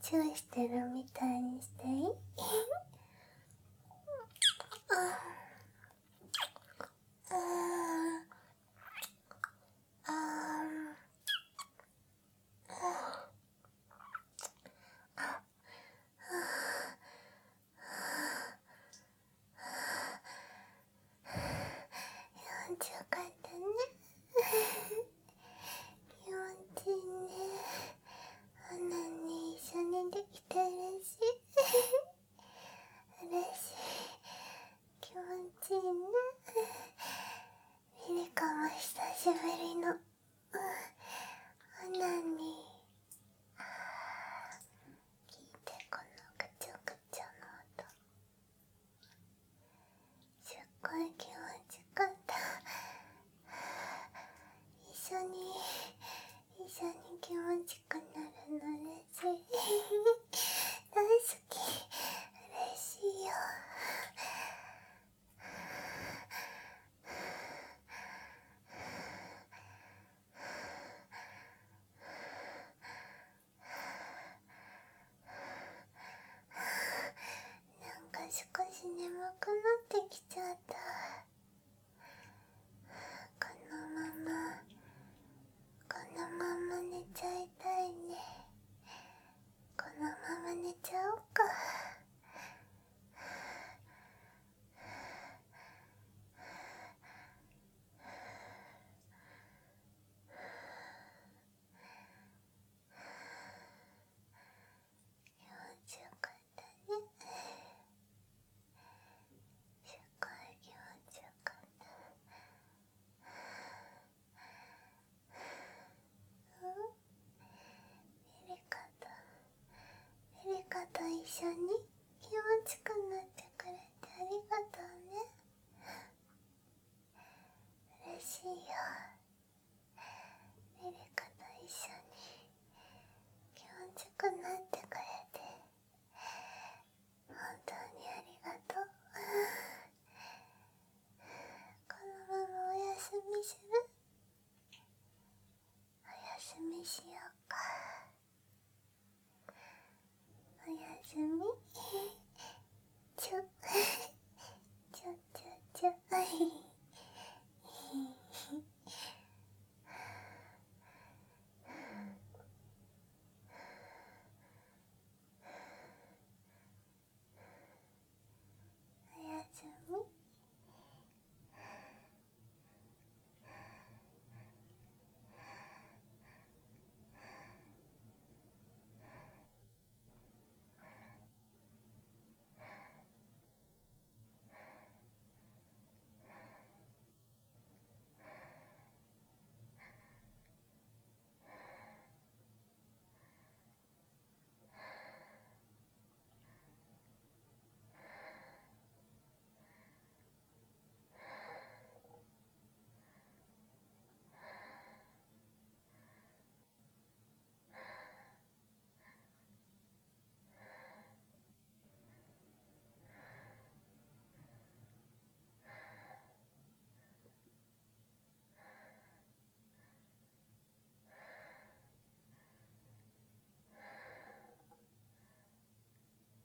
チューしてるみたいにしていい？気持ちよかったね。気持ちいいね。あんなに一緒にできて嬉しい。嬉しい。気持ちいいね。ミリカも久しぶりのあんなに。聞いてこのぐちょぐちょの音。すっごい気持ちよかった。一緒に気持ちくなるの嬉しい。大好き。嬉しいよ。なんか少し眠くなってきちゃった。このまま寝ちゃいたいね。このまま寝ちゃおうか。気持ちよかったね。すっごい気持ちよかった。ミリカと一緒に気持ちくなってくれてありがとうね。嬉しいよ。